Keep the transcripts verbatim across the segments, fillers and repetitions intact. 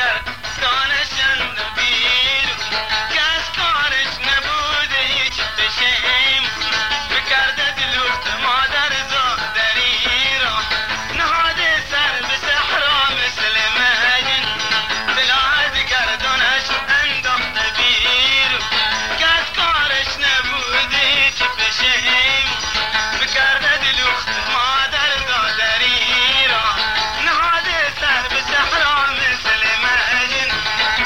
دیگر دانشند بیرون که از کارش نبوده هیچ بشیم بکرده دلوخت مادر زادری را نهاده سر به صحرا مثل مجن بلا دیگر دانش انداخته بیرون که از کارش نبوده هیچ بشیم بکرده دلوخت مادر زادری را نهاده سر به صحرا مثل مجن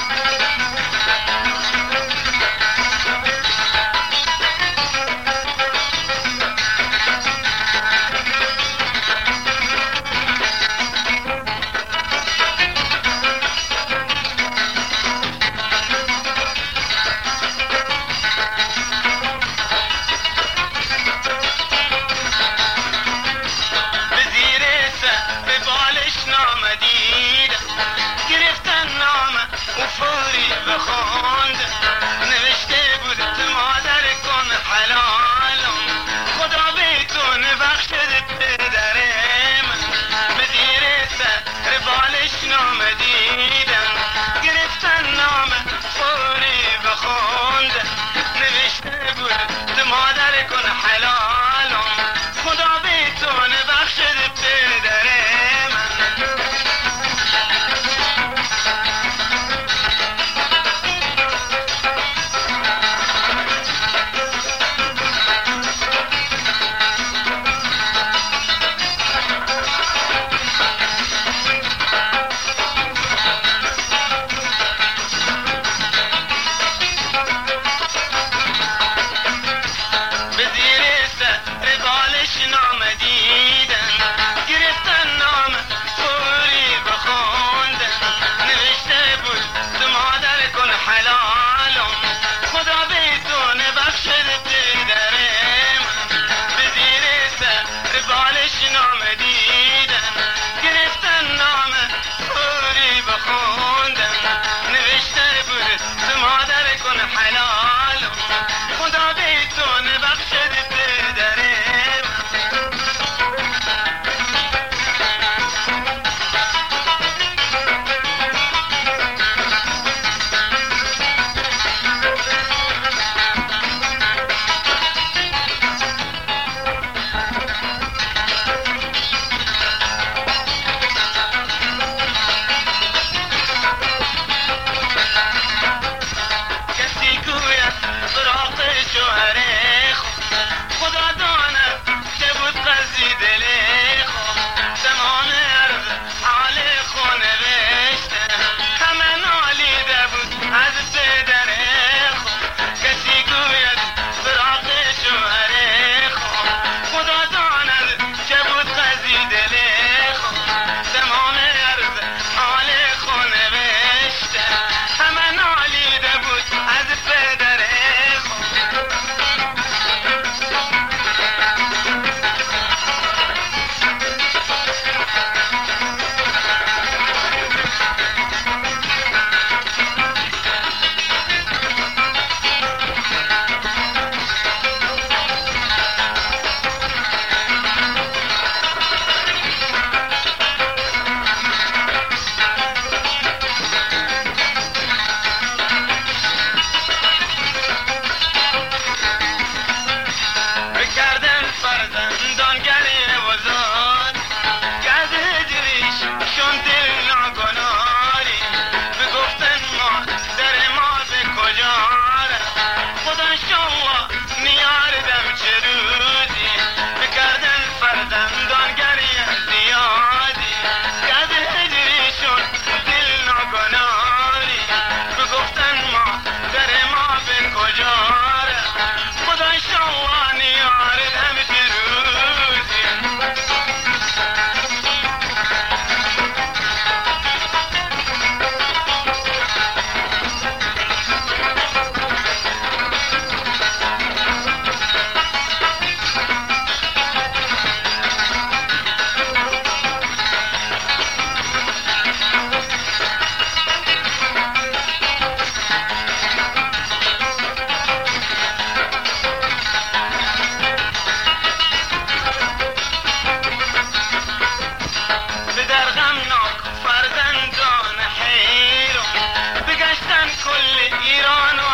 به زیر سر به بالش نامدید گرفتن نامه و فوری بخوند نوشته بود تو مادر کن حلالم خدا بیتون بخشد پدرم به زیر سر بالش نامدیدم گرفتن نامه فوری بخوند نوشته بود تو مادر کن حلالم خدا بیتون بخشد پدرم نوشتن کل ایرانو